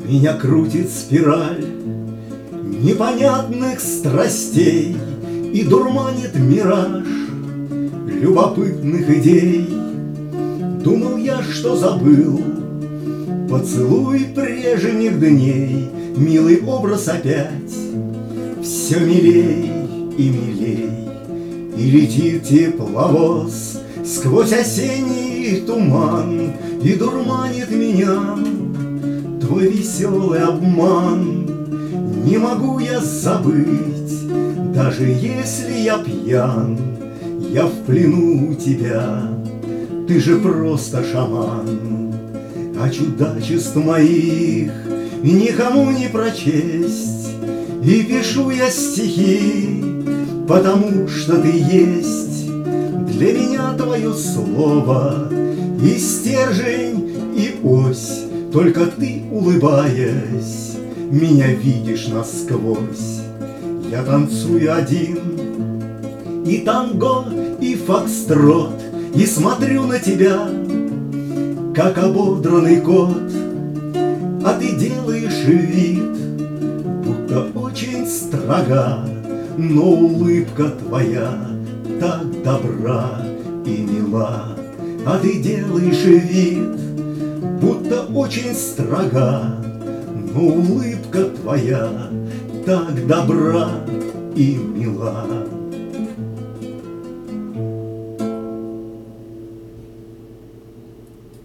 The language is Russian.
Меня крутит спираль непонятных страстей и дурманит мираж любопытных идей. Думал я, что забыл поцелуй прежних дней, милый образ опять все милей и милей. И летит тепловоз сквозь осенний туман и дурманит меня твой веселый обман. Не могу я забыть, даже если я пьян, я в плену у тебя, ты же просто шаман. А чудачеств моих никому не прочесть, и пишу я стихи, потому что ты есть для меня твое слово и стержень, и ось. Только ты, улыбаясь, меня видишь насквозь. Я танцую один и танго, и фокстрот, и смотрю на тебя, как ободранный кот. А ты делаешь вид, будто очень строга, но улыбка твоя так добра и мила. А ты делаешь вид, будто очень строга, но улыбка твоя так добра и мила.